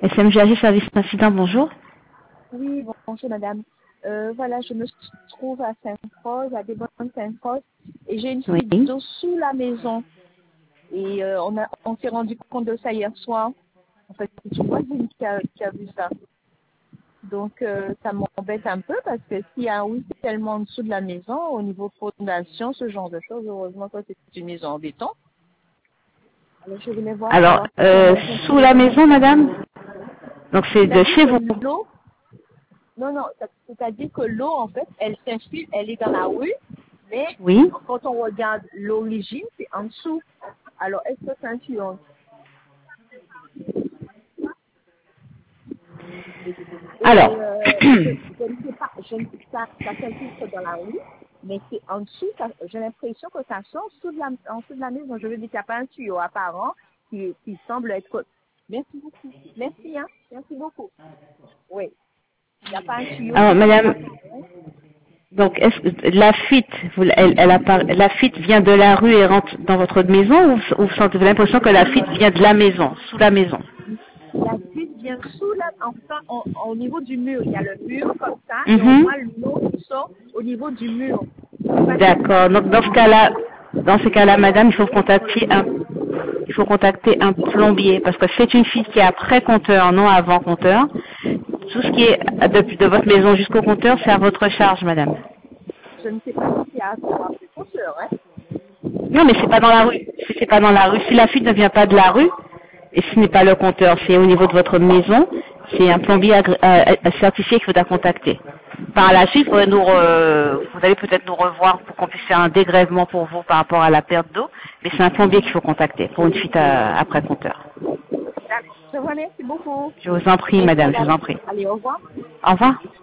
SMGAG Service Incident, bonjour. Oui, bonjour madame. Voilà, je me trouve à Sainte-Rose, à Desbordes-Sainte-Rose, et j'ai une Oui. fuite d'eau sous la maison. Et on s'est rendu compte de ça hier soir. En fait, c'est une voisine qui a vu ça. Donc, ça m'embête un peu parce que s'il y a un ruissellement en dessous de la maison, au niveau fondation, ce genre de choses, heureusement que c'est une maison en béton. Alors, je voulais voir Alors, savoir si on peut sous la continuer. maison, madame? Donc c'est de C'est-à-dire chez vous? que l'eau, non, c'est-à-dire que l'eau, en fait, elle s'infile, elle est dans la rue, mais Oui. quand on regarde l'origine, c'est en dessous. Alors, est-ce que c'est un tuyau? Alors, Je ne sais pas, ça s'infiltre dans la rue, mais c'est en dessous, j'ai l'impression que ça sort en dessous de la maison. Je veux dire qu'il n'y a pas un tuyau apparent qui semble être... Merci beaucoup. Merci, hein. Merci beaucoup. Oui. Il n'y a pas un tuyau alors, qui semble madame, apparaître. donc est-ce que la fuite, la fuite vient de la rue et rentre dans votre maison ou vous sentez l'impression que la fuite vient de la maison, sous la maison? La fuite vient sous la, enfin, au niveau du mur. Il y a le mur comme ça et on Mhm. voit l'eau qui sort au niveau du mur. C'est pas que ça D'accord. Donc dans ce cas-là, madame, il faut contacter un plombier parce que c'est une fuite qui est après compteur, non avant compteur. Tout ce qui est de votre maison jusqu'au compteur, c'est à votre charge, madame. je ne sais pas si c'est à voir le compteur, hein. Non, mais c'est pas dans la rue. Si c'est pas dans la rue, si la fuite ne vient pas de la rue, et ce n'est pas le compteur, c'est au niveau de votre maison, c'est un plombier certifié qu'il faudra contacter. Par la suite, vous allez peut-être nous revoir pour qu'on puisse faire un dégrèvement pour vous par rapport à la perte d'eau, mais c'est un plombier qu'il faut contacter pour une fuite après compteur. Je vous remercie beaucoup. Je vous en prie, Merci madame, je vous madame. en prie. Allez, au revoir. Au revoir.